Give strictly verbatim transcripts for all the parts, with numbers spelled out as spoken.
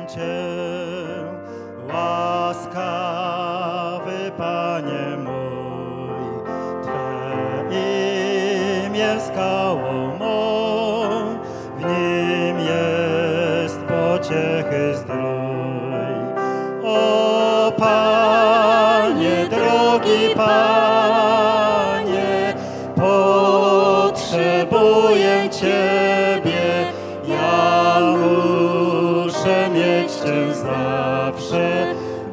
Cię, łaskawy Panie mój, Twe imię skałą mą, w nim jest pociechy zdrój. O Panie, drogi Panie, potrzebuję Ciebie, ja muszę mieć Cię zawsze,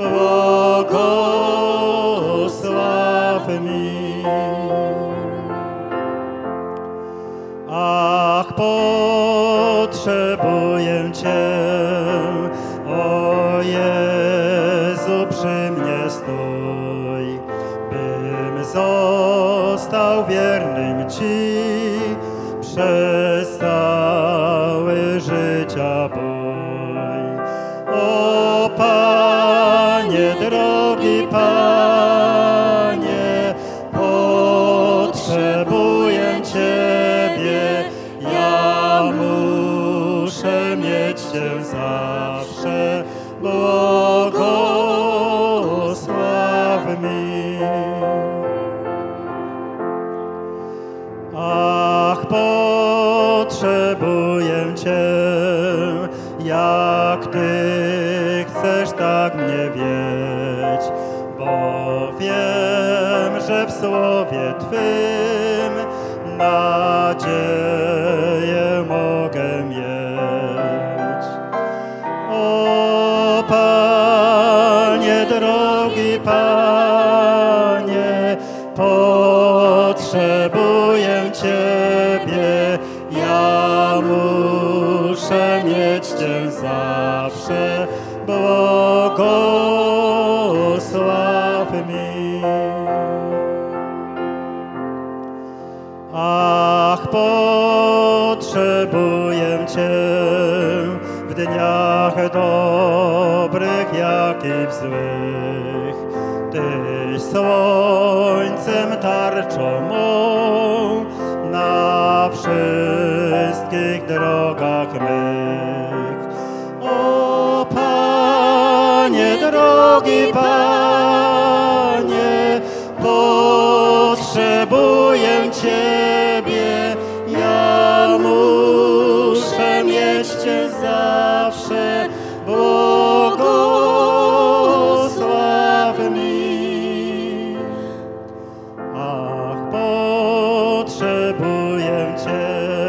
błogosław mi. Ach, potrzebuję Cię, o Jezu, przy mnie stój, bym został wiernym Ci przez cały życia bój. O Panie, drogi Panie, potrzebuję Ciebie, ja muszę mieć Cię zawsze, błogosław mi. Ach, potrzebuję Cię, jak Ty chcesz, tak mnie wiedź, bo wiem, że w słowie Twym nadzieję mogę mieć. O Panie, drogi Panie, potrzebuję Ciebie, ja muszę mieć Cię zawsze, błogosław mi. Ach, potrzebuję Cię w dniach dobrych, jak i w złych. Tyś słońcem, tarczą mą na wszystkich drogach mych. O Panie, drogi Panie, potrzebuję Ciebie, ja muszę mieć Cię zawsze, błogosław mi. Ach, potrzebuję Cię,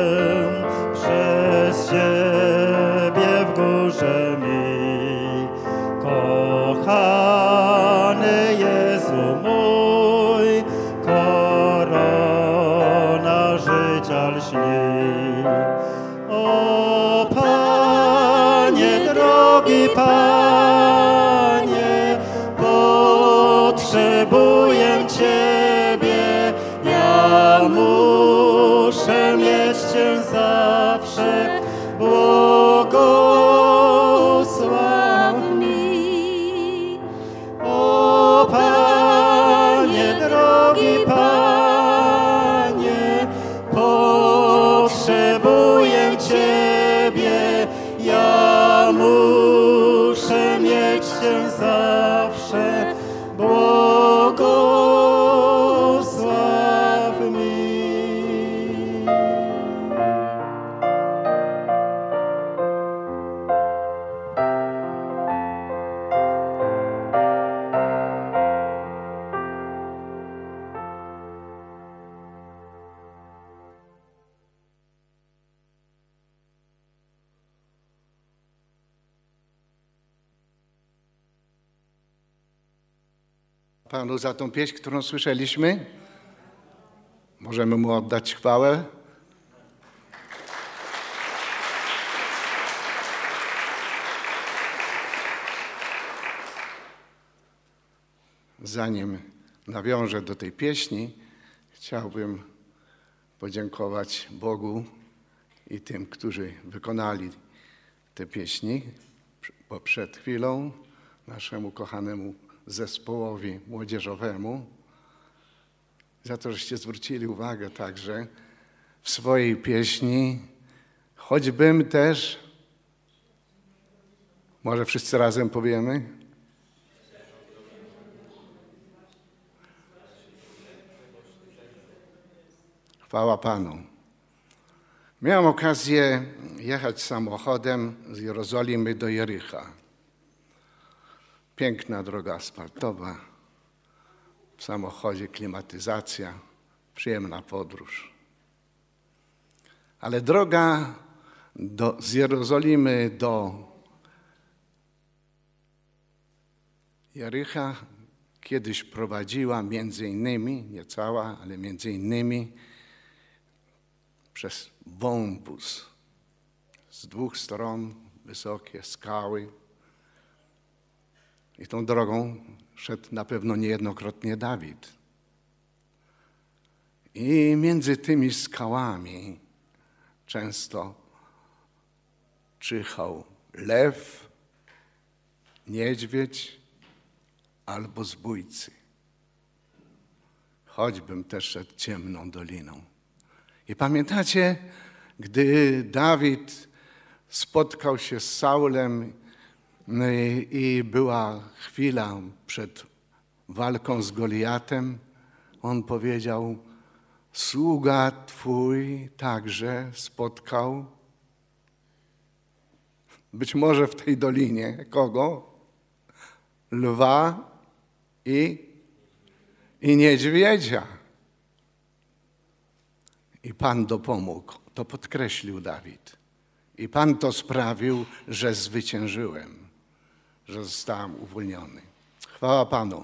przez Ciebie w górze mi, kochany Jezu mój, korona życia lśni. O Panie, drogi Panie, potrzebuję Ciebie, ja muszę mieć Cię zawsze, błogosław mi. O Panie, drogi Panie, potrzebuję Ciebie, ja muszę mieć Cię zawsze, błogosław mi. Panu za tą pieśń, którą słyszeliśmy. Możemy Mu oddać chwałę. Zanim nawiążę do tej pieśni, chciałbym podziękować Bogu i tym, którzy wykonali te pieśni, bo przed chwilą naszemu kochanemu zespołowi młodzieżowemu za to, żeście zwrócili uwagę także w swojej pieśni, choćbym też Może wszyscy razem powiemy? Chwała Panu. Miałem okazję jechać samochodem z Jerozolimy do Jericha. Piękna droga asfaltowa, w samochodzie klimatyzacja, przyjemna podróż. Ale droga do, z Jerozolimy do Jericha kiedyś prowadziła między innymi, nie cała, ale między innymi przez wąwóz. Z dwóch stron wysokie skały. I tą drogą szedł na pewno niejednokrotnie Dawid. I między tymi skałami często czyhał lew, niedźwiedź albo zbójcy. Choćbym też szedł ciemną doliną. I pamiętacie, gdy Dawid spotkał się z Saulem i była chwila przed walką z Goliatem, on powiedział: sługa Twój także spotkał być może w tej dolinie kogo? Lwa i, i niedźwiedzia. I Pan dopomógł. To podkreślił Dawid. I Pan to sprawił, że zwyciężyłem, że zostałem uwolniony. Chwała Panu.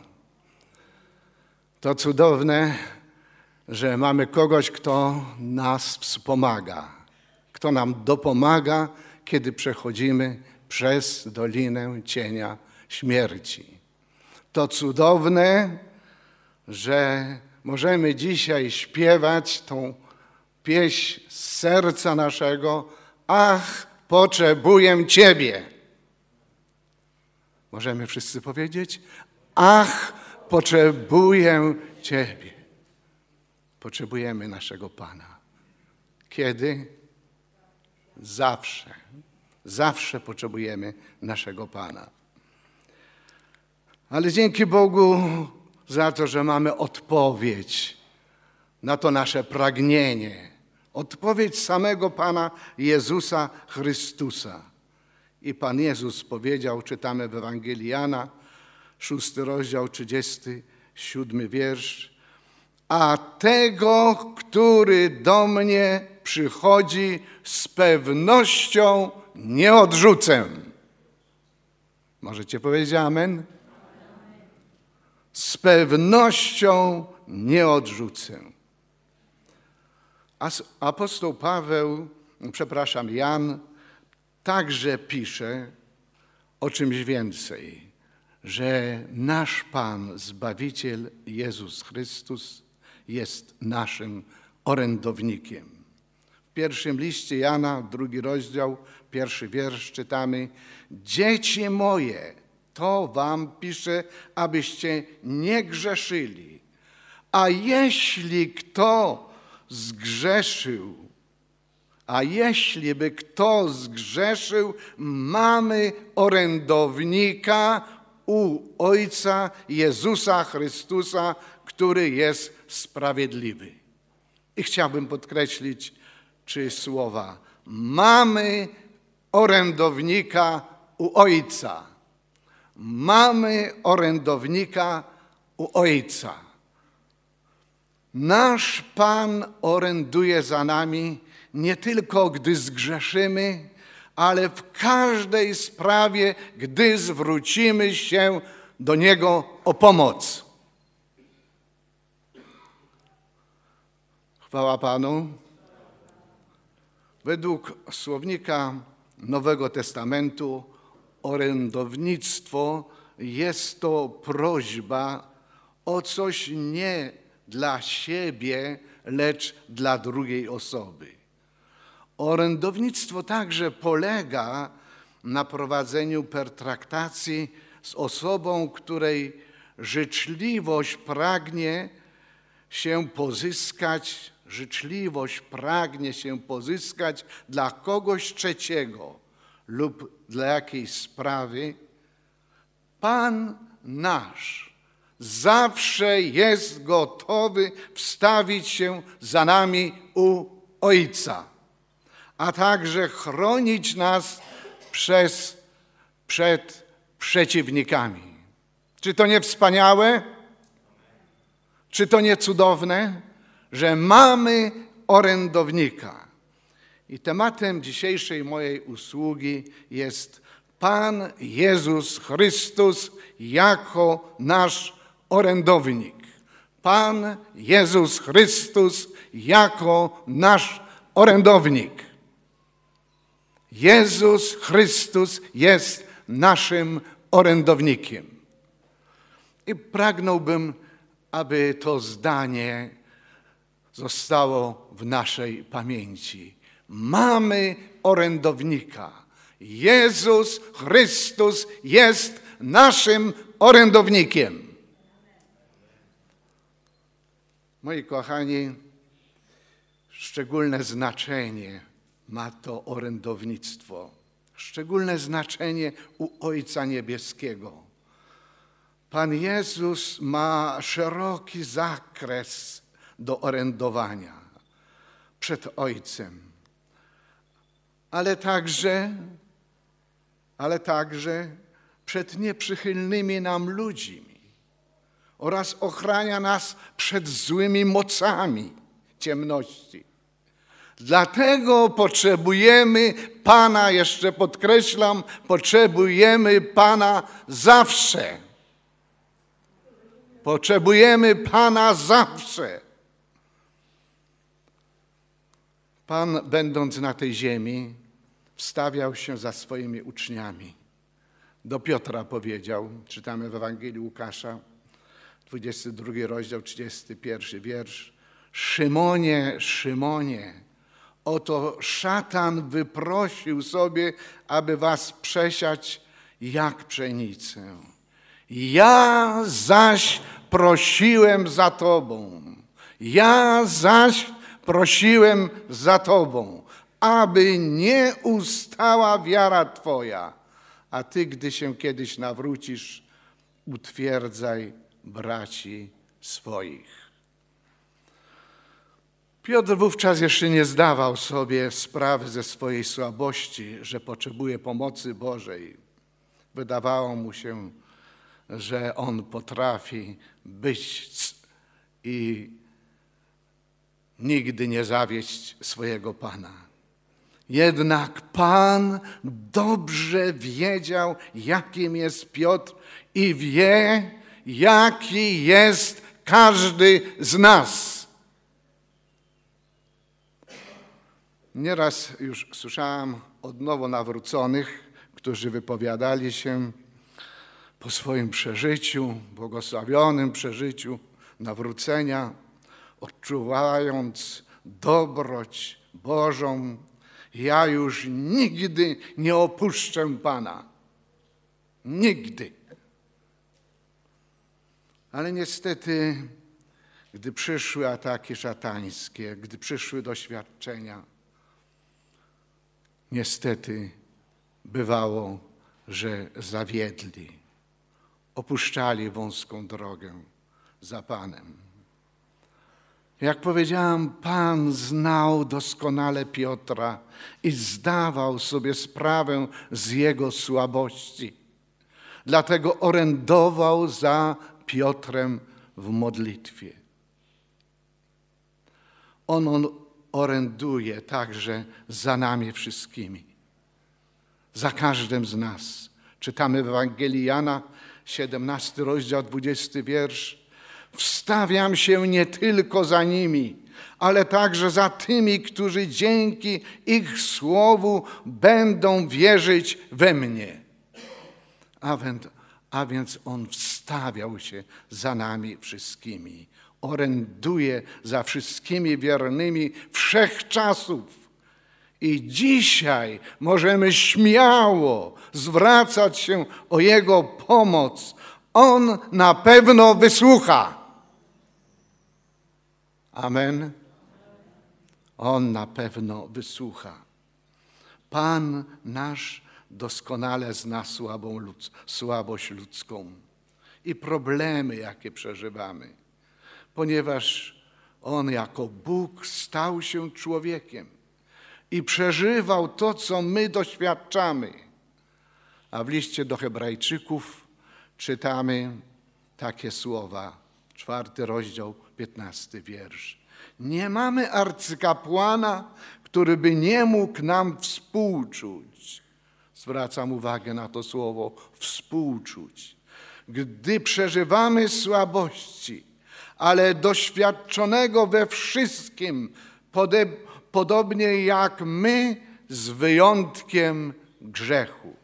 To cudowne, że mamy kogoś, kto nas wspomaga, kto nam dopomaga, kiedy przechodzimy przez dolinę cienia śmierci. To cudowne, że możemy dzisiaj śpiewać tą pieśń z serca naszego: ach, potrzebuję Ciebie. Możemy wszyscy powiedzieć: ach, potrzebuję Ciebie. Potrzebujemy naszego Pana. Kiedy? Zawsze. Zawsze potrzebujemy naszego Pana. Ale dzięki Bogu za to, że mamy odpowiedź na to nasze pragnienie. Odpowiedź samego Pana Jezusa Chrystusa. I Pan Jezus powiedział, czytamy w Ewangelii Jana, szósty rozdział, trzydziesty siódmy wiersz: a tego, który do mnie przychodzi, z pewnością nie odrzucę. Możecie powiedzieć amen? Z pewnością nie odrzucę. Apostoł Paweł, przepraszam, Jan, także pisze o czymś więcej, że nasz Pan, Zbawiciel Jezus Chrystus jest naszym orędownikiem. W pierwszym liście Jana, drugi rozdział, pierwszy wiersz czytamy: dzieci moje, to wam piszę, abyście nie grzeszyli. A jeśli kto zgrzeszył, a jeśli by kto zgrzeszył, mamy orędownika u Ojca, Jezusa Chrystusa, który jest sprawiedliwy. I chciałbym podkreślić trzy słowa: mamy orędownika u Ojca. Mamy orędownika u Ojca. Nasz Pan oręduje za nami nie tylko gdy zgrzeszymy, ale w każdej sprawie, gdy zwrócimy się do Niego o pomoc. Chwała Panu. Według słownika Nowego Testamentu orędownictwo jest to prośba o coś nie dla siebie, lecz dla drugiej osoby. Orędownictwo także polega na prowadzeniu pertraktacji z osobą, której życzliwość pragnie się pozyskać, życzliwość pragnie się pozyskać dla kogoś trzeciego lub dla jakiejś sprawy, Pan nasz zawsze jest gotowy wstawić się za nami u Ojca, a także chronić nas przez, przed przeciwnikami. Czy to nie wspaniałe? Czy to nie cudowne, że mamy orędownika? I tematem dzisiejszej mojej usługi jest Pan Jezus Chrystus jako nasz orędownik. Pan Jezus Chrystus jako nasz orędownik. Jezus Chrystus jest naszym orędownikiem. I pragnąłbym, aby to zdanie zostało w naszej pamięci. Mamy orędownika. Jezus Chrystus jest naszym orędownikiem. Moi kochani, szczególne znaczenie ma to orędownictwo. Szczególne znaczenie u Ojca Niebieskiego. Pan Jezus ma szeroki zakres do orędowania przed Ojcem, ale także, ale także przed nieprzychylnymi nam ludźmi oraz ochrania nas przed złymi mocami ciemności. Dlatego potrzebujemy Pana, jeszcze podkreślam, potrzebujemy Pana zawsze. Potrzebujemy Pana zawsze. Pan, będąc na tej ziemi, wstawiał się za swoimi uczniami. Do Piotra powiedział, czytamy w Ewangelii Łukasza, dwudziesty drugi rozdział, trzydziesty pierwszy wiersz. Szymonie, Szymonie, oto szatan wyprosił sobie, aby was przesiać jak pszenicę. Ja zaś prosiłem za tobą, ja zaś prosiłem za tobą, aby nie ustała wiara twoja, a ty, gdy się kiedyś nawrócisz, utwierdzaj braci swoich. Piotr wówczas jeszcze nie zdawał sobie sprawy ze swojej słabości, że potrzebuje pomocy Bożej. Wydawało mu się, że on potrafi być i nigdy nie zawieść swojego Pana. Jednak Pan dobrze wiedział, jakim jest Piotr i wie, jaki jest każdy z nas. Nieraz już słyszałem od nowo nawróconych, którzy wypowiadali się po swoim przeżyciu, błogosławionym przeżyciu nawrócenia, odczuwając dobroć Bożą, ja już nigdy nie opuszczę Pana. Nigdy. Ale niestety, gdy przyszły ataki szatańskie, gdy przyszły doświadczenia, niestety bywało, że zawiedli, opuszczali wąską drogę za Panem. Jak powiedziałem, Pan znał doskonale Piotra i zdawał sobie sprawę z jego słabości. Dlatego orędował za Piotrem w modlitwie. On, on oręduje także za nami wszystkimi, za każdym z nas. Czytamy w Ewangelii Jana, siedemnasty rozdział, dwudziesty wiersz. Wstawiam się nie tylko za nimi, ale także za tymi, którzy dzięki ich słowu będą wierzyć we mnie. A więc, a więc on wstawiał się za nami wszystkimi. Oręduje za wszystkimi wiernymi wszechczasów. I dzisiaj możemy śmiało zwracać się o Jego pomoc. On na pewno wysłucha. Amen. On na pewno wysłucha. Pan nasz doskonale zna słabą ludz, słabość ludzką i problemy, jakie przeżywamy, ponieważ On jako Bóg stał się człowiekiem i przeżywał to, co my doświadczamy. A w liście do Hebrajczyków czytamy takie słowa, czwarty rozdział, piętnasty wiersz. Nie mamy arcykapłana, który by nie mógł nam współczuć. Zwracam uwagę na to słowo współczuć. Gdy przeżywamy słabości, ale doświadczonego we wszystkim, pode- podobnie jak my, z wyjątkiem grzechu.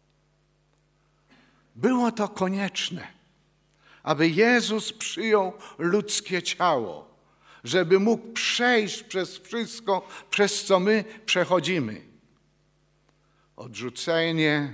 Było to konieczne, aby Jezus przyjął ludzkie ciało, żeby mógł przejść przez wszystko, przez co my przechodzimy. Odrzucenie,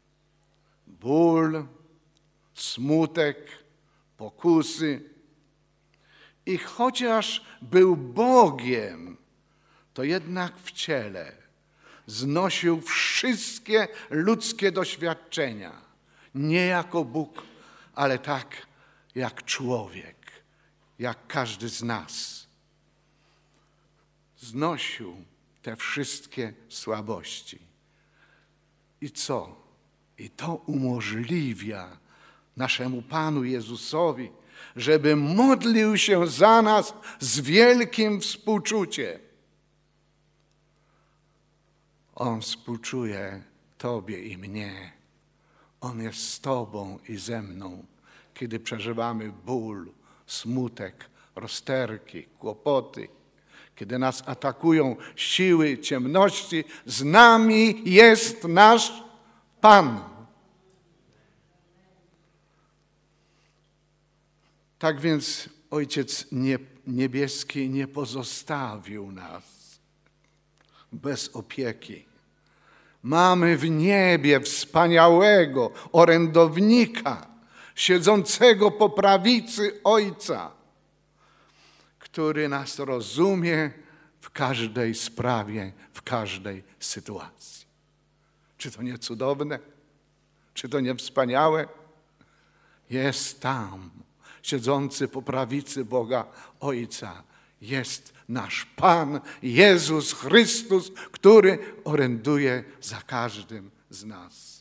ból, smutek, pokusy. I chociaż był Bogiem, to jednak w ciele znosił wszystkie ludzkie doświadczenia. Nie jako Bóg, ale tak jak człowiek, jak każdy z nas. Znosił te wszystkie słabości. I co? I to umożliwia naszemu Panu Jezusowi, żeby modlił się za nas z wielkim współczuciem. On współczuje Tobie i mnie. On jest z Tobą i ze mną, kiedy przeżywamy ból, smutek, rozterki, kłopoty. Kiedy nas atakują siły ciemności, z nami jest nasz Pan. Tak więc Ojciec Niebieski nie pozostawił nas bez opieki. Mamy w niebie wspaniałego orędownika, siedzącego po prawicy Ojca, który nas rozumie w każdej sprawie, w każdej sytuacji. Czy to nie cudowne? Czy to nie wspaniałe? Jest tam, siedzący po prawicy Boga Ojca, jest nasz Pan Jezus Chrystus, który oręduje za każdym z nas.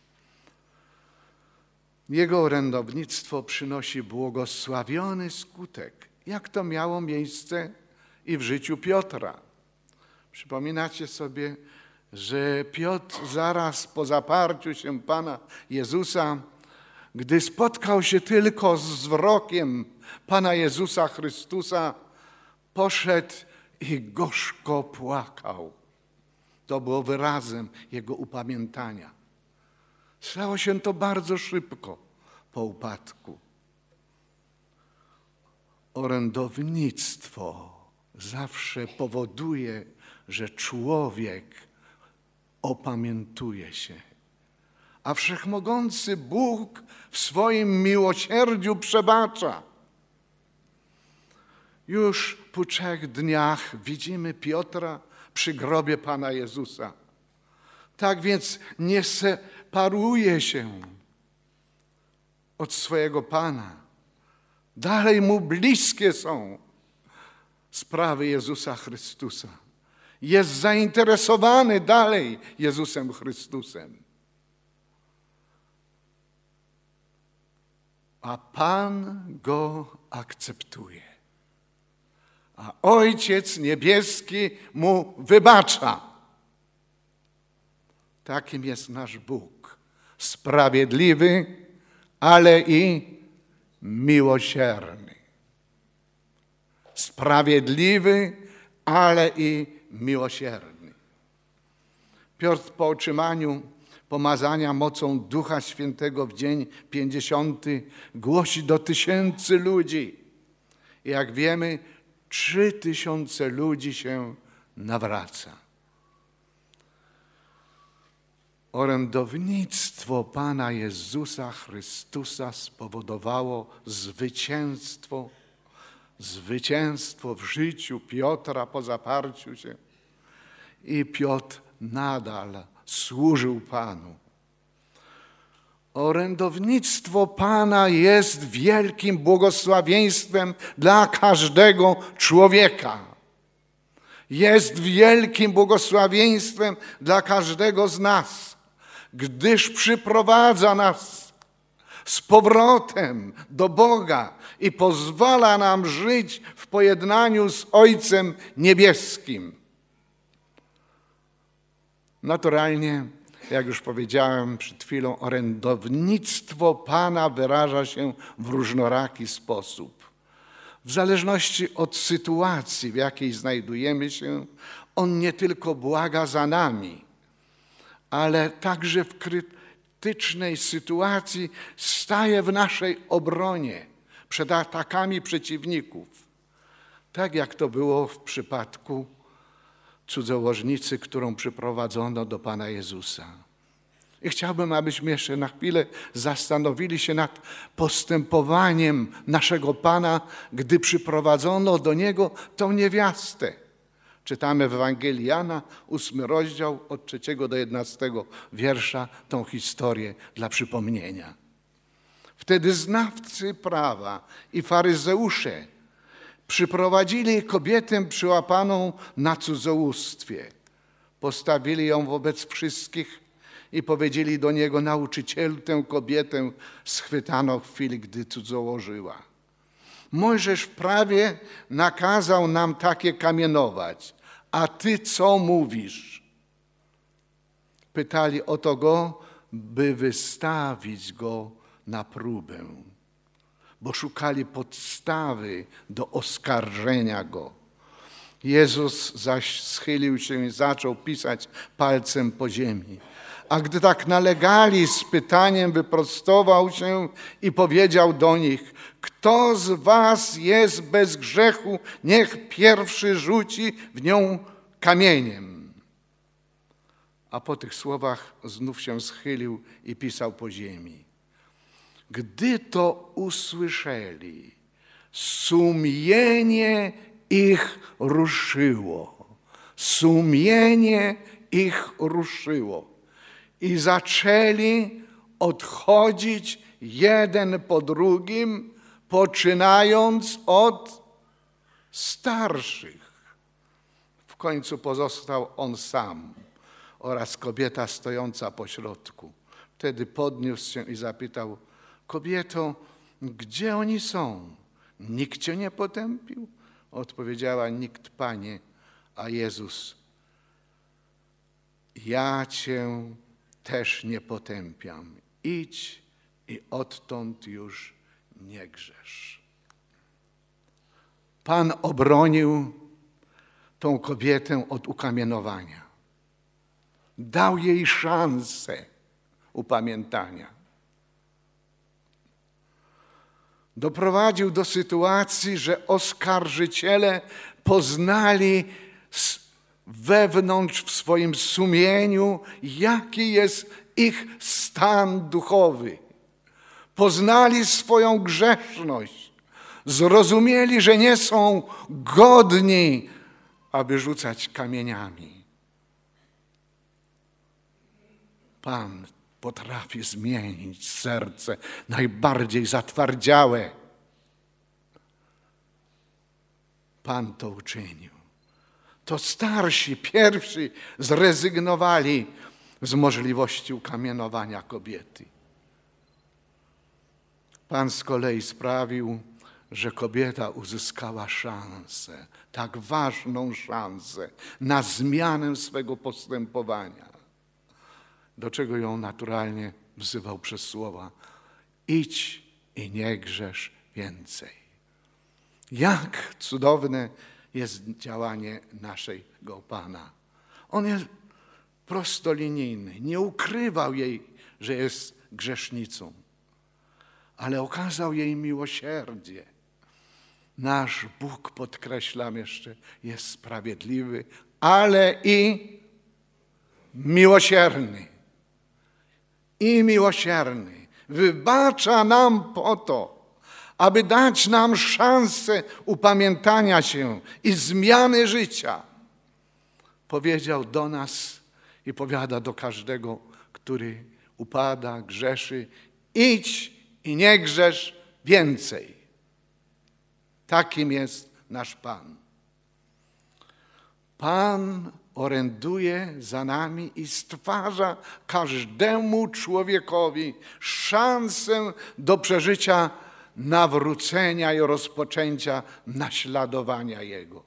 Jego orędownictwo przynosi błogosławiony skutek, jak to miało miejsce i w życiu Piotra. Przypominacie sobie, że Piotr zaraz po zaparciu się Pana Jezusa, gdy spotkał się tylko z wzrokiem Pana Jezusa Chrystusa, poszedł i gorzko płakał. To było wyrazem jego upamiętania. Stało się to bardzo szybko po upadku. Orędownictwo zawsze powoduje, że człowiek opamiętuje się. A wszechmogący Bóg w swoim miłosierdziu przebacza. Już po trzech dniach widzimy Piotra przy grobie Pana Jezusa. Tak więc nie separuje się od swojego Pana. Dalej mu bliskie są sprawy Jezusa Chrystusa. Jest zainteresowany dalej Jezusem Chrystusem. A Pan go akceptuje. A Ojciec Niebieski mu wybacza. Takim jest nasz Bóg. Sprawiedliwy, ale i miłosierny. Sprawiedliwy, ale i miłosierny. Piotr po otrzymaniu pomazania mocą Ducha Świętego w dzień pięćdziesiąty głosi do tysięcy ludzi. I jak wiemy, trzy tysiące ludzi się nawraca. Orędownictwo Pana Jezusa Chrystusa spowodowało zwycięstwo, zwycięstwo w życiu Piotra po zaparciu się. I Piotr nadal służył Panu. Orędownictwo Pana jest wielkim błogosławieństwem dla każdego człowieka. Jest wielkim błogosławieństwem dla każdego z nas, gdyż przyprowadza nas z powrotem do Boga i pozwala nam żyć w pojednaniu z Ojcem Niebieskim. Naturalnie, jak już powiedziałem przed chwilą, orędownictwo Pana wyraża się w różnoraki sposób. W zależności od sytuacji, w jakiej znajdujemy się, On nie tylko błaga za nami, ale także w krytycznej sytuacji staje w naszej obronie przed atakami przeciwników. Tak jak to było w przypadku cudzołożnicy, którą przyprowadzono do Pana Jezusa. I chciałbym, abyśmy jeszcze na chwilę zastanowili się nad postępowaniem naszego Pana, gdy przyprowadzono do Niego tą niewiastę. Czytamy w Ewangelii Jana, ósmy rozdział, od trzeciego do jedenastego wiersza, tą historię dla przypomnienia. Wtedy znawcy prawa i faryzeusze przyprowadzili kobietę przyłapaną na cudzołóstwie. Postawili ją wobec wszystkich i powiedzieli do Niego: nauczycielu, tę kobietę schwytano w chwili, gdy cudzołożyła. Mojżesz w prawie nakazał nam takie kamienować, a Ty co mówisz? Pytali o to Go, by wystawić Go na próbę, bo szukali podstawy do oskarżenia Go. Jezus zaś schylił się i zaczął pisać palcem po ziemi. A gdy tak nalegali z pytaniem, wyprostował się i powiedział do nich: kto z was jest bez grzechu, niech pierwszy rzuci w nią kamieniem. A po tych słowach znów się schylił i pisał po ziemi. Gdy to usłyszeli, sumienie ich ruszyło. Sumienie ich ruszyło. I zaczęli odchodzić jeden po drugim, poczynając od starszych. W końcu pozostał on sam oraz kobieta stojąca pośrodku. Wtedy podniósł się i zapytał: kobieto, gdzie oni są? Nikt cię nie potępił? Odpowiedziała: nikt, Panie. A Jezus: ja cię też nie potępiam. Idź i odtąd już nie grzesz. Pan obronił tą kobietę od ukamienowania. Dał jej szansę upamiętania. Doprowadził do sytuacji, że oskarżyciele poznali wewnątrz w swoim sumieniu, jaki jest ich stan duchowy. Poznali swoją grzeszność. Zrozumieli, że nie są godni, aby rzucać kamieniami. Pan potrafi zmienić serce najbardziej zatwardziałe. Pan to uczynił. To starsi, pierwsi zrezygnowali z możliwości ukamienowania kobiety. Pan z kolei sprawił, że kobieta uzyskała szansę, tak ważną szansę na zmianę swego postępowania, do czego ją naturalnie wzywał przez słowa: idź i nie grzesz więcej. Jak cudowne jest działanie naszego Pana. On jest prostolinijny, nie ukrywał jej, że jest grzesznicą, ale okazał jej miłosierdzie. Nasz Bóg, podkreślam jeszcze, jest sprawiedliwy, ale i miłosierny. I miłosierny. Wybacza nam po to, aby dać nam szansę upamiętania się i zmiany życia. Powiedział do nas i powiada do każdego, który upada, grzeszy: idź i nie grzesz więcej. Takim jest nasz Pan. Pan oręduje za nami i stwarza każdemu człowiekowi szansę do przeżycia nawrócenia i rozpoczęcia naśladowania Jego.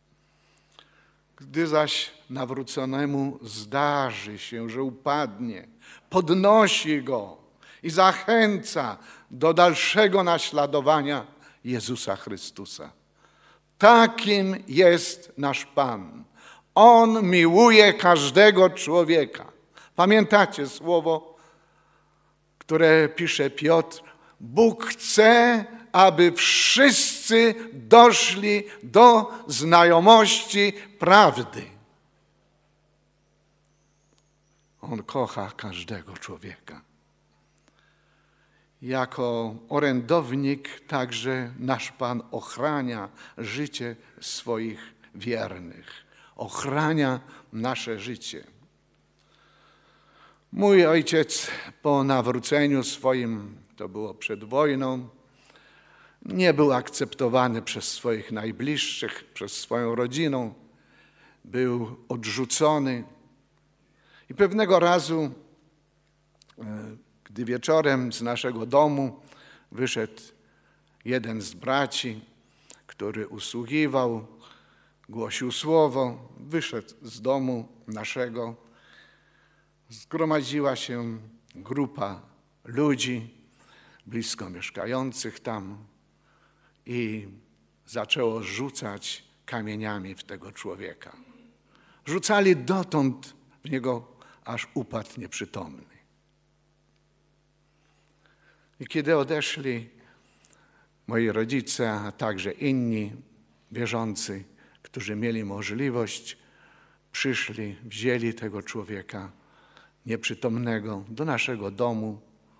Gdy zaś nawróconemu zdarzy się, że upadnie, podnosi go i zachęca do dalszego naśladowania Jezusa Chrystusa. Takim jest nasz Pan. On miłuje każdego człowieka. Pamiętacie słowo, które pisze Piotr? Bóg chce, aby wszyscy doszli do znajomości prawdy. On kocha każdego człowieka. Jako orędownik także nasz Pan ochrania życie swoich wiernych. Ochrania nasze życie. Mój ojciec po nawróceniu swoim, to było przed wojną, nie był akceptowany przez swoich najbliższych, przez swoją rodzinę. Był odrzucony. I pewnego razu, gdy wieczorem z naszego domu wyszedł jeden z braci, który usługiwał, głosił słowo, wyszedł z domu naszego. Zgromadziła się grupa ludzi blisko mieszkających tam i zaczęło rzucać kamieniami w tego człowieka. Rzucali dotąd w niego, aż upadł nieprzytomny. I kiedy odeszli moi rodzice, a także inni wierzący, którzy mieli możliwość, przyszli, wzięli tego człowieka nieprzytomnego do naszego domu.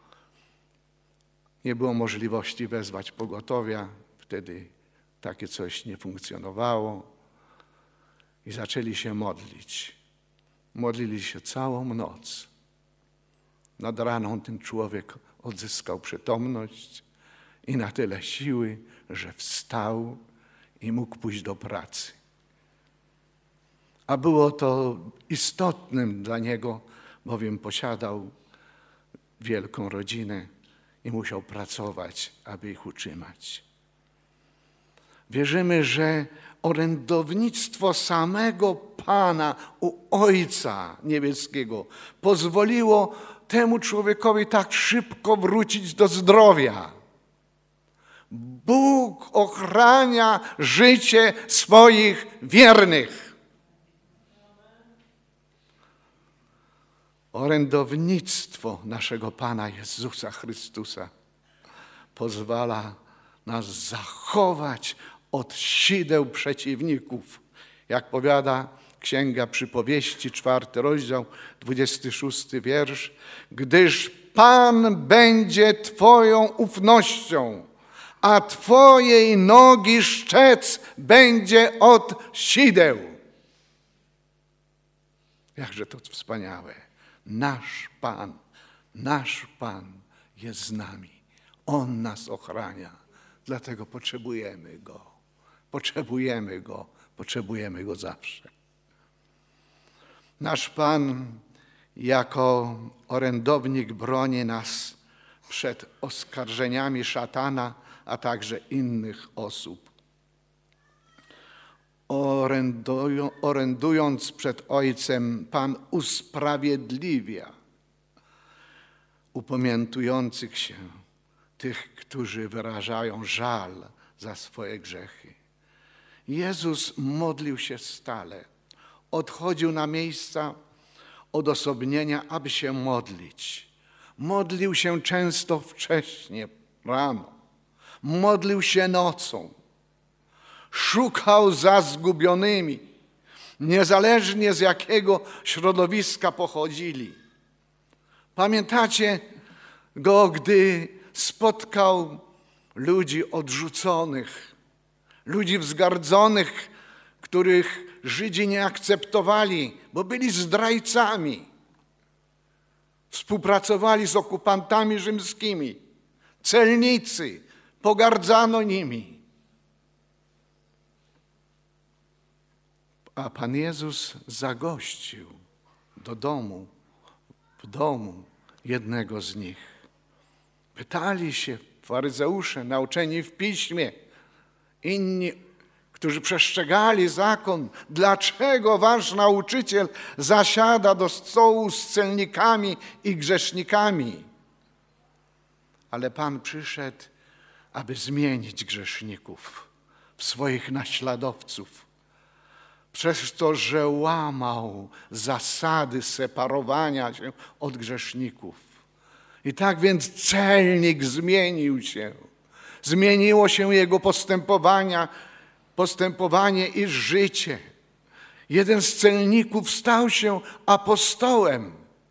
Nie było możliwości wezwać pogotowia, wtedy takie coś nie funkcjonowało. I zaczęli się modlić. Modlili się całą noc. Nad raną ten człowiek odzyskał przytomność i na tyle siły, że wstał i mógł pójść do pracy. A było to istotnym dla niego, bowiem posiadał wielką rodzinę i musiał pracować, aby ich utrzymać. Wierzymy, że orędownictwo samego Pana u Ojca Niebieskiego pozwoliło temu człowiekowi tak szybko wrócić do zdrowia. Bóg ochrania życie swoich wiernych. Orędownictwo naszego Pana Jezusa Chrystusa pozwala nas zachować od sideł przeciwników. Jak powiada Księga Przypowieści, czwarty rozdział, dwudziesty szósty wiersz. Gdyż Pan będzie Twoją ufnością, a Twojej nogi szczec będzie od sideł. Jakże to wspaniałe. Nasz Pan, nasz Pan jest z nami. On nas ochrania. Dlatego potrzebujemy Go. Potrzebujemy Go. Potrzebujemy Go zawsze. Nasz Pan jako orędownik broni nas przed oskarżeniami szatana, a także innych osób. Orędują, orędując przed Ojcem, Pan usprawiedliwia upamiętujących się, tych, którzy wyrażają żal za swoje grzechy. Jezus modlił się stale. Odchodził na miejsca odosobnienia, aby się modlić. Modlił się często wcześnie, rano. Modlił się nocą. Szukał za zgubionymi, niezależnie z jakiego środowiska pochodzili. Pamiętacie go, gdy spotkał ludzi odrzuconych, ludzi wzgardzonych, których Żydzi nie akceptowali, bo byli zdrajcami. Współpracowali z okupantami rzymskimi. Celnicy, pogardzano nimi. A Pan Jezus zagościł do domu, w domu jednego z nich. Pytali się faryzeusze, nauczeni w piśmie, inni, którzy przestrzegali zakon, dlaczego wasz nauczyciel zasiada do stołu z celnikami i grzesznikami? Ale Pan przyszedł, aby zmienić grzeszników w swoich naśladowców. Przez to, że łamał zasady separowania się od grzeszników. I tak więc celnik zmienił się. Zmieniło się jego postępowania, postępowanie i życie. Jeden z celników stał się apostołem.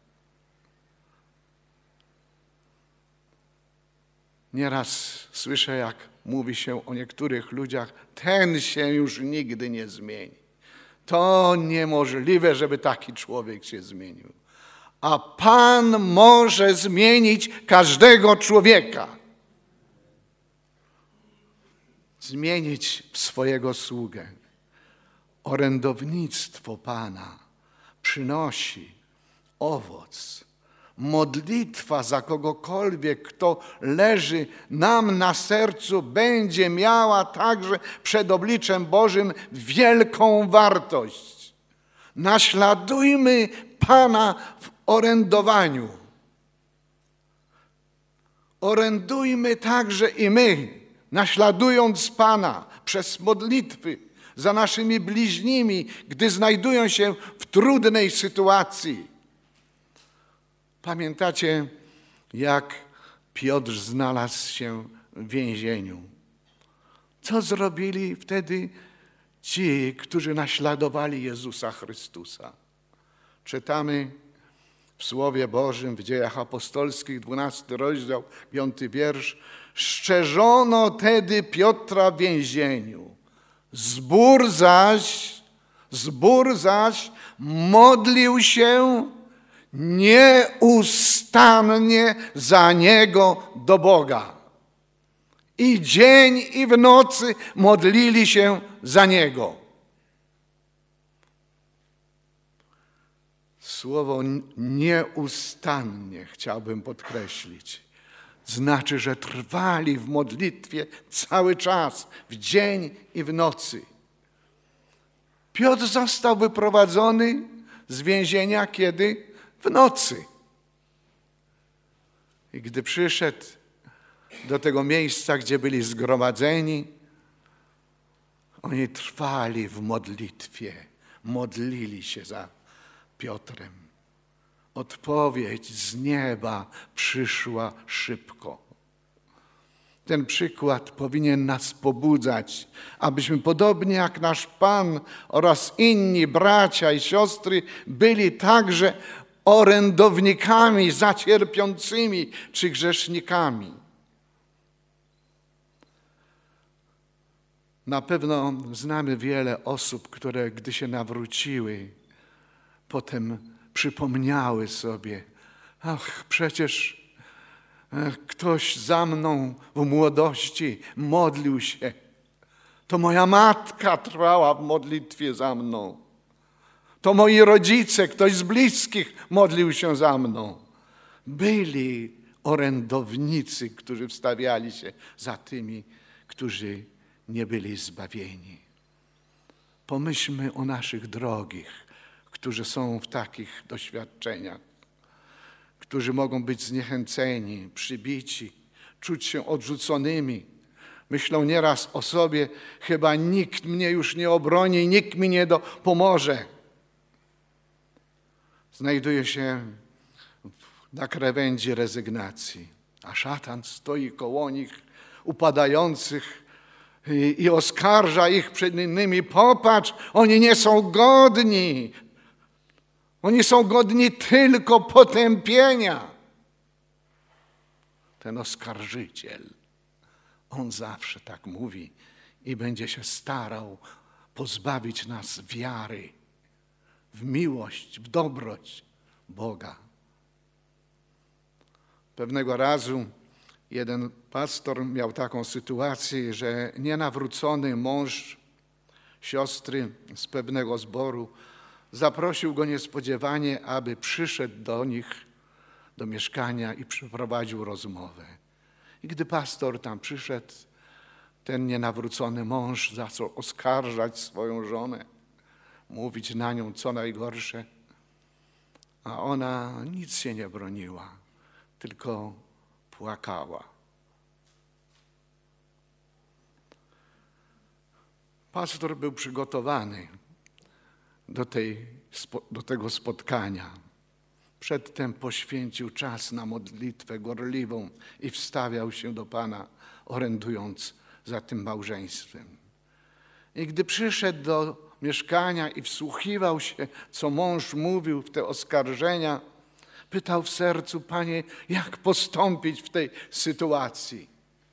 Nieraz słyszę, jak mówi się o niektórych ludziach, ten się już nigdy nie zmieni. To niemożliwe, żeby taki człowiek się zmienił. A Pan może zmienić każdego człowieka. Zmienić w swojego sługę. Orędownictwo Pana przynosi owoc. Modlitwa za kogokolwiek, kto leży nam na sercu, będzie miała także przed obliczem Bożym wielką wartość. Naśladujmy Pana w orędowaniu. Orędujmy także i my, naśladując Pana przez modlitwy za naszymi bliźnimi, gdy znajdują się w trudnej sytuacji. Pamiętacie, jak Piotr znalazł się w więzieniu? Co zrobili wtedy ci, którzy naśladowali Jezusa Chrystusa? Czytamy w Słowie Bożym, w Dziejach Apostolskich, dwunasty rozdział, piąty wiersz. Szczerzono tedy Piotra w więzieniu. Zbór zaś, zbór zaś modlił się nieustannie za niego do Boga. I dzień, i w nocy modlili się za niego. Słowo nieustannie chciałbym podkreślić. Znaczy, że trwali w modlitwie cały czas, w dzień i w nocy. Piotr został wyprowadzony z więzienia kiedy? W nocy. I gdy przyszedł do tego miejsca, gdzie byli zgromadzeni, oni trwali w modlitwie, modlili się za Piotrem. Odpowiedź z nieba przyszła szybko. Ten przykład powinien nas pobudzać, abyśmy podobnie jak nasz Pan oraz inni bracia i siostry byli także orędownikami za cierpiącymi czy grzesznikami. Na pewno znamy wiele osób, które gdy się nawróciły, potem przypomniały sobie, ach, przecież ktoś za mną w młodości modlił się. To moja matka trwała w modlitwie za mną. To moi rodzice, ktoś z bliskich modlił się za mną. Byli orędownicy, którzy wstawiali się za tymi, którzy nie byli zbawieni. Pomyślmy o naszych drogich, którzy są w takich doświadczeniach, którzy mogą być zniechęceni, przybici, czuć się odrzuconymi. Myślą nieraz o sobie, chyba nikt mnie już nie obroni, nikt mi nie pomoże. Znajduje się na krawędzi rezygnacji, a szatan stoi koło nich upadających i, i oskarża ich przed innymi. Popatrz, oni nie są godni. Oni są godni tylko potępienia. Ten oskarżyciel, on zawsze tak mówi i będzie się starał pozbawić nas wiary w miłość, w dobroć Boga. Pewnego razu jeden pastor miał taką sytuację, że nienawrócony mąż siostry z pewnego zboru zaprosił go niespodziewanie, aby przyszedł do nich, do mieszkania i przeprowadził rozmowę. I gdy pastor tam przyszedł, ten nienawrócony mąż zaczął oskarżać swoją żonę, mówić na nią co najgorsze, a ona nic się nie broniła, tylko płakała. Pastor był przygotowany do, tej, do tego spotkania. Przedtem poświęcił czas na modlitwę gorliwą i wstawiał się do Pana, orędując za tym małżeństwem. I gdy przyszedł do mieszkania i wsłuchiwał się, co mąż mówił w te oskarżenia, pytał w sercu: Panie, jak postąpić w tej sytuacji?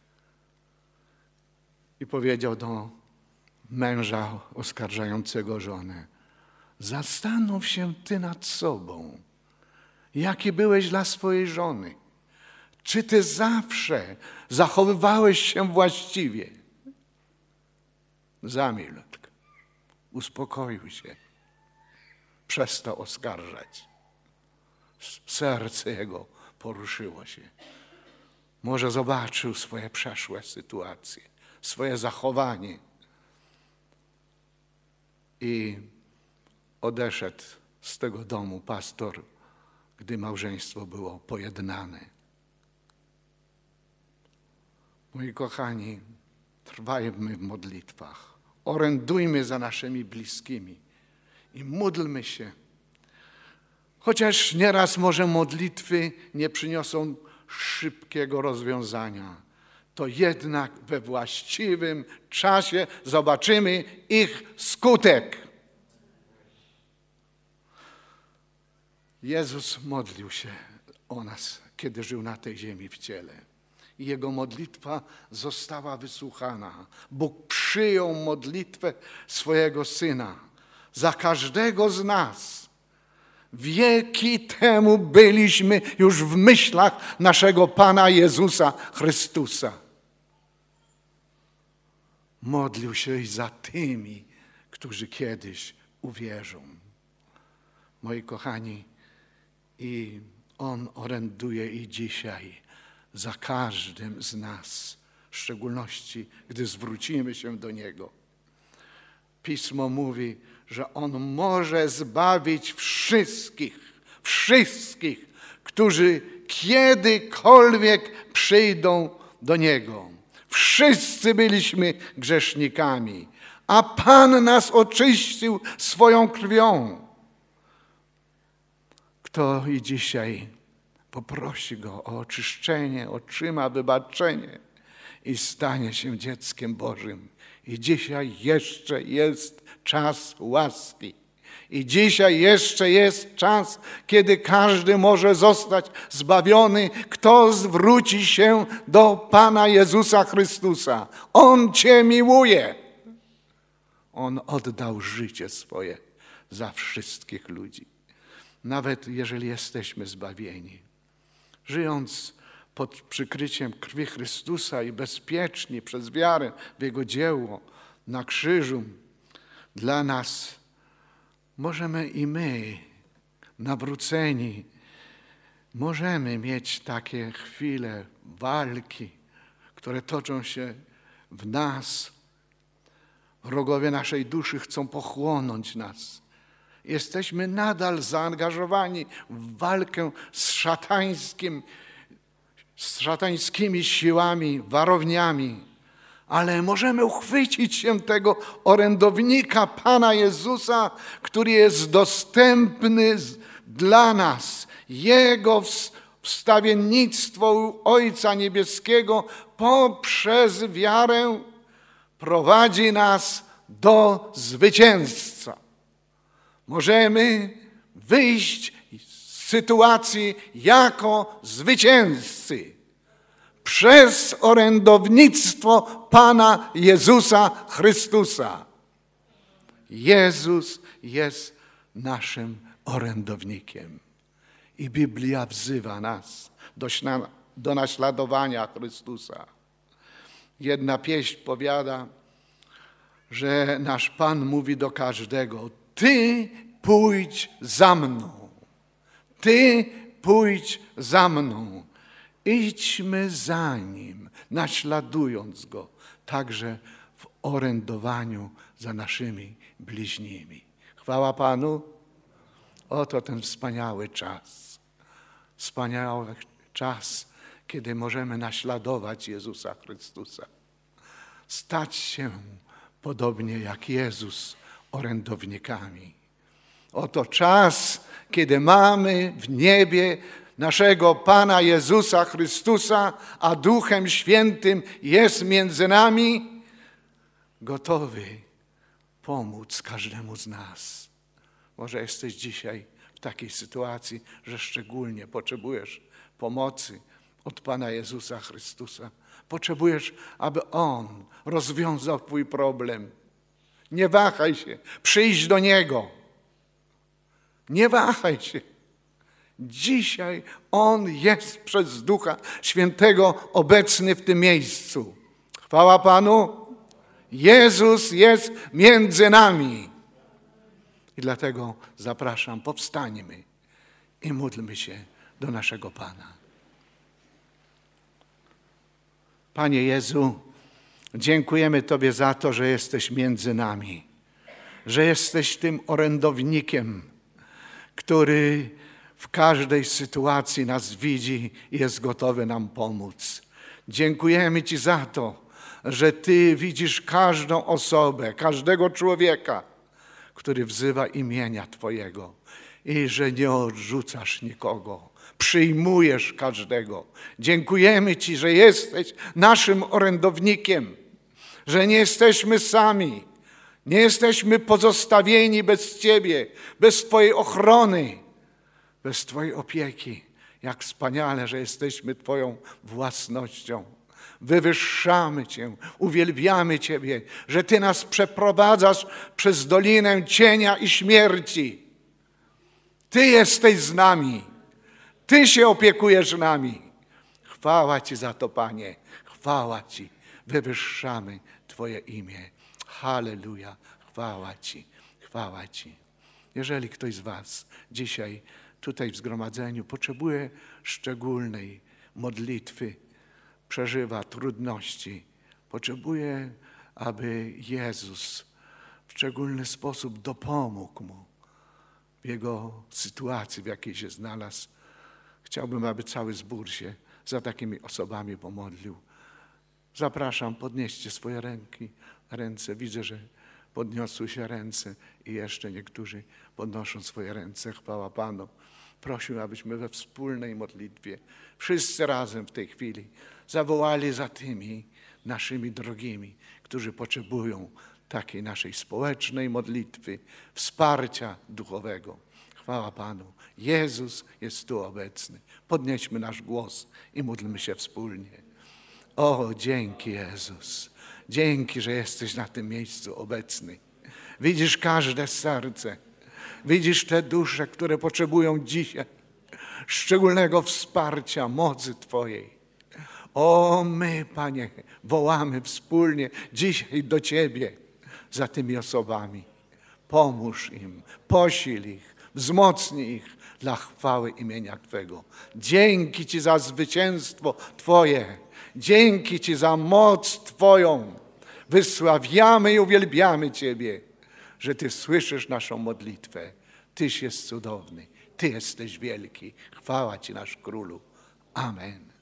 I powiedział do męża oskarżającego żonę: zastanów się ty nad sobą, jaki byłeś dla swojej żony. Czy ty zawsze zachowywałeś się właściwie? Zamilkł, uspokoił się, przestał oskarżać. Serce jego poruszyło się. Może zobaczył swoje przeszłe sytuacje, swoje zachowanie i odeszedł z tego domu pastor, gdy małżeństwo było pojednane. Moi kochani, trwajmy w modlitwach, orędujmy za naszymi bliskimi i módlmy się. Chociaż nieraz może modlitwy nie przyniosą szybkiego rozwiązania, to jednak we właściwym czasie zobaczymy ich skutek. Jezus modlił się o nas, kiedy żył na tej ziemi w ciele. Jego modlitwa została wysłuchana. Bóg przyjął modlitwę swojego Syna za każdego z nas. Wieki temu byliśmy już w myślach naszego Pana Jezusa Chrystusa. Modlił się i za tymi, którzy kiedyś uwierzą. Moi kochani, i On oręduje i dzisiaj za każdym z nas, w szczególności gdy zwrócimy się do Niego. Pismo mówi, że On może zbawić wszystkich, wszystkich, którzy kiedykolwiek przyjdą do Niego. Wszyscy byliśmy grzesznikami, a Pan nas oczyścił swoją krwią. Kto i dzisiaj poprosi Go o oczyszczenie, otrzyma wybaczenie i stanie się dzieckiem Bożym. I dzisiaj jeszcze jest czas łaski. I dzisiaj jeszcze jest czas, kiedy każdy może zostać zbawiony, kto zwróci się do Pana Jezusa Chrystusa. On Cię miłuje. On oddał życie swoje za wszystkich ludzi. Nawet jeżeli jesteśmy zbawieni, żyjąc pod przykryciem krwi Chrystusa i bezpieczni przez wiarę w Jego dzieło na krzyżu dla nas, możemy i my, nawróceni, możemy mieć takie chwile walki, które toczą się w nas. Wrogowie naszej duszy chcą pochłonąć nas. Jesteśmy nadal zaangażowani w walkę z szatańskim, z szatańskimi siłami, warowniami, ale możemy uchwycić się tego orędownika Pana Jezusa, który jest dostępny dla nas. Jego wstawiennictwo Ojca Niebieskiego poprzez wiarę prowadzi nas do zwycięstwa. Możemy wyjść z sytuacji jako zwycięzcy przez orędownictwo Pana Jezusa Chrystusa. Jezus jest naszym orędownikiem. I Biblia wzywa nas do, do naśladowania Chrystusa. Jedna pieśń powiada, że nasz Pan mówi do każdego: Ty pójdź za mną. Ty pójdź za mną. Idźmy za Nim, naśladując Go, także w orędowaniu za naszymi bliźnimi. Chwała Panu. Oto ten wspaniały czas. Wspaniały czas, kiedy możemy naśladować Jezusa Chrystusa. Stać się podobnie jak Jezus orędownikami. Oto czas, kiedy mamy w niebie naszego Pana Jezusa Chrystusa, a Duchem Świętym jest między nami, gotowy pomóc każdemu z nas. Może jesteś dzisiaj w takiej sytuacji, że szczególnie potrzebujesz pomocy od Pana Jezusa Chrystusa. Potrzebujesz, aby On rozwiązał twój problem. Nie wahaj się, przyjdź do Niego. Nie wahaj się. Dzisiaj On jest przez Ducha Świętego obecny w tym miejscu. Chwała Panu. Jezus jest między nami. I dlatego zapraszam, powstańmy i módlmy się do naszego Pana. Panie Jezu, dziękujemy Tobie za to, że jesteś między nami, że jesteś tym orędownikiem, który w każdej sytuacji nas widzi i jest gotowy nam pomóc. Dziękujemy Ci za to, że Ty widzisz każdą osobę, każdego człowieka, który wzywa imienia Twojego i że nie odrzucasz nikogo. Przyjmujesz każdego. Dziękujemy Ci, że jesteś naszym orędownikiem, że nie jesteśmy sami, nie jesteśmy pozostawieni bez Ciebie, bez Twojej ochrony, bez Twojej opieki. Jak wspaniale, że jesteśmy Twoją własnością. Wywyższamy Cię, uwielbiamy Ciebie, że Ty nas przeprowadzasz przez dolinę cienia i śmierci. Ty jesteś z nami. Ty się opiekujesz nami. Chwała Ci za to, Panie. Chwała Ci. Wywyższamy Twoje imię. Halleluja. Chwała Ci. Chwała Ci. Jeżeli ktoś z Was dzisiaj tutaj w zgromadzeniu potrzebuje szczególnej modlitwy, przeżywa trudności, potrzebuje, aby Jezus w szczególny sposób dopomógł mu w jego sytuacji, w jakiej się znalazł. Chciałbym, aby cały zbór się za takimi osobami pomodlił. Zapraszam, podnieście swoje ręki, ręce. Widzę, że podniosły się ręce i jeszcze niektórzy podnoszą swoje ręce. Chwała Panu. Prosił, abyśmy we wspólnej modlitwie, wszyscy razem w tej chwili, zawołali za tymi naszymi drogimi, którzy potrzebują takiej naszej społecznej modlitwy, wsparcia duchowego. Chwała Panu. Jezus jest tu obecny. Podnieśmy nasz głos i módlmy się wspólnie. O, dzięki Jezus. Dzięki, że jesteś na tym miejscu obecny. Widzisz każde serce. Widzisz te dusze, które potrzebują dzisiaj szczególnego wsparcia, mocy Twojej. O, my, Panie, wołamy wspólnie dzisiaj do Ciebie za tymi osobami. Pomóż im, posil ich, wzmocnij ich dla chwały imienia Twego. Dzięki Ci za zwycięstwo Twoje. Dzięki Ci za moc Twoją. Wysławiamy i uwielbiamy Ciebie, że Ty słyszysz naszą modlitwę. Tyś jest cudowny. Ty jesteś wielki. Chwała Ci, nasz Królu. Amen.